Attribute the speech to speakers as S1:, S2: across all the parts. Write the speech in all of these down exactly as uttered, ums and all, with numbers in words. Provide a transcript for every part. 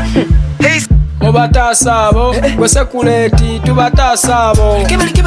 S1: Mubataasa abo gwe sekuleti tubataasa abo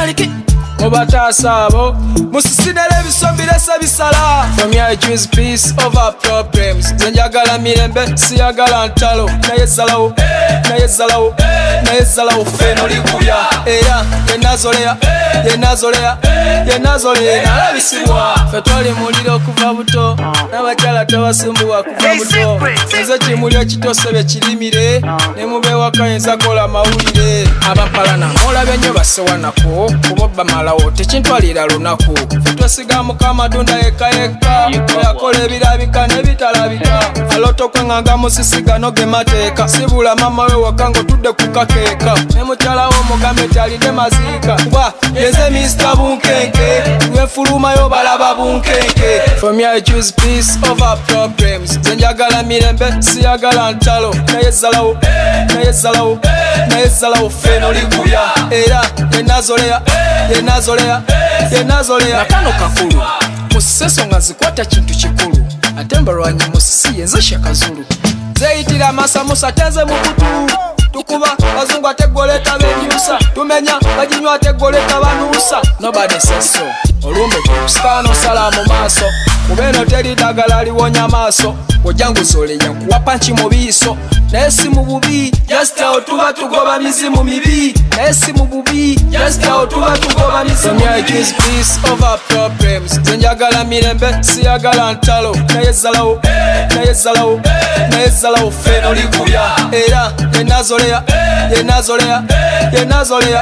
S1: mubataasa abo musisinere ebisombiresa bisala. From here I choose peace over problems. Zenjagala mirembe siyagala ntalo naye zalawo naye zalawo naye zalawo feno likubya era yenazolea yenazolea yenazolea nalabisibwa fe twali muliro okuva buto n'abakyala tobasumbuwa kuva buto nze kimulyo kitosebe kirimire ne mubewa kayinza kola mawulire abapalana mulabye nnyo basewanako kubobba malawo tekintwalira lunaku fe twesiga mukama dunda yeka yeka yakola ebirabika n'ebitalabika aloto kwenganga musisigano ge mateeka sibula mama we wakango tudde ku kakeeka ne mukyala wo mugambe talinde maziika kuba yeze mister bunkenke wefulumayo balaba bunkenke. From here I choose peace over problems. Zenjagala mirembe siyagala ntalo naye zalawo naye zalawo naye zalawo feno likubya era yenazolea yenazolea yenazolea nakano kakulu musiseso nga zikwata kintu kikulu atemba lwanyi musisi yenze shakazulu zeyitira masa musa tenze mukutu tukuba bazungu ategoleta benyusa tumenya bajinywa ategoleta banusa nobody says so olumbe kusikano salamu maso kubeno teri dagala liwonya maso ojangu solenya kuwa panchi mu biso nesi mu bubi just how tuba tugoba mizimu mibi nesi mu bubi just how tuba tugoba mizimu mibi. I choose peace over problems. Zenjagala mirembe siyagala ntalo naye zalawo naye zalawo naye zalawo feno likubya era yenazolea yenazolea yenazolea.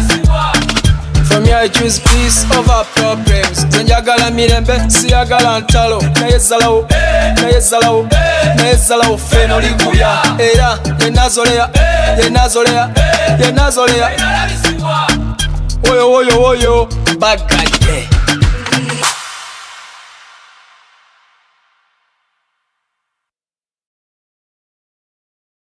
S1: From here I choose peace over problems. Zenjagala mirembe siyagala ntalo naye zalawo naye zalawo naye zalawo feno likubya era yenazolea yenazolea yenazolea. Oyo oyo oyo bagade